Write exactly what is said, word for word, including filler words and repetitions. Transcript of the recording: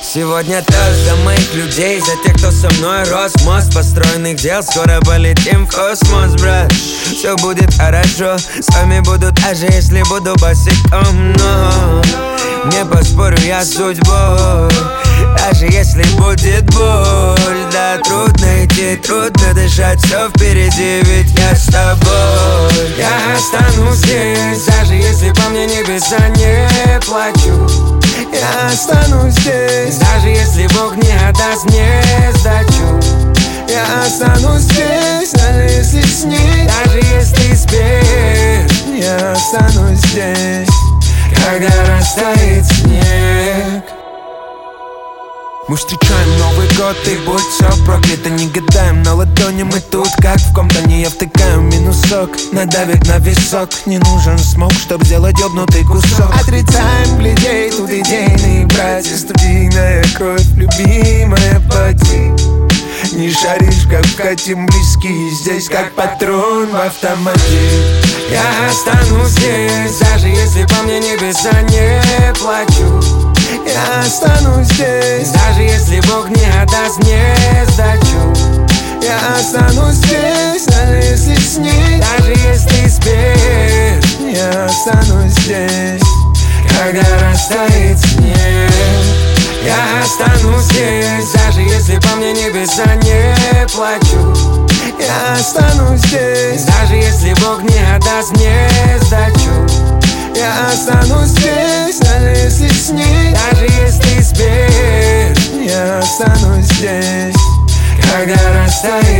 Сегодня тост за моих людей, за тех, кто со мной рос. Мост построенных дел, скоро полетим в космос, брат. Все будет хорошо, с вами буду даже если буду босиком. Но не поспорю я с судьбой, даже если будет боль. Да, трудно идти, трудно дышать, все впереди, ведь я с тобой. Я останусь здесь, даже если по мне небеса не плачут. Я останусь здесь, даже если Бог не отдаст мне сдачу. Я останусь здесь, даже если с ней, даже если спишь. Я останусь здесь, когда растает снег. Мы встречаем Новый год, и будь все проклято. Не гадаем на ладони, мы тут как в комптоне. Я втыкаю минусок, надавит на висок. Не нужен смог, чтоб сделать ёбнутый кусок. Отрицаем людей, тут идейные братья. Студийная кровь, любимая поди. Не шаришь, как вкатим близкие. Здесь как патрон в автомате. Я останусь здесь, даже если по мне небеса не плачут. Я останусь здесь, даже если Бог не отдаст мне сдачу. Я останусь здесь, даже если с ней, даже если спишь. Я останусь здесь, когда растает снег. Я останусь здесь, даже если по мне небеса не плачут. Я останусь здесь, даже если Бог не отдаст мне сдачу. Я останусь здесь, даже если с ней, даже если спишь. Я останусь здесь, когда растает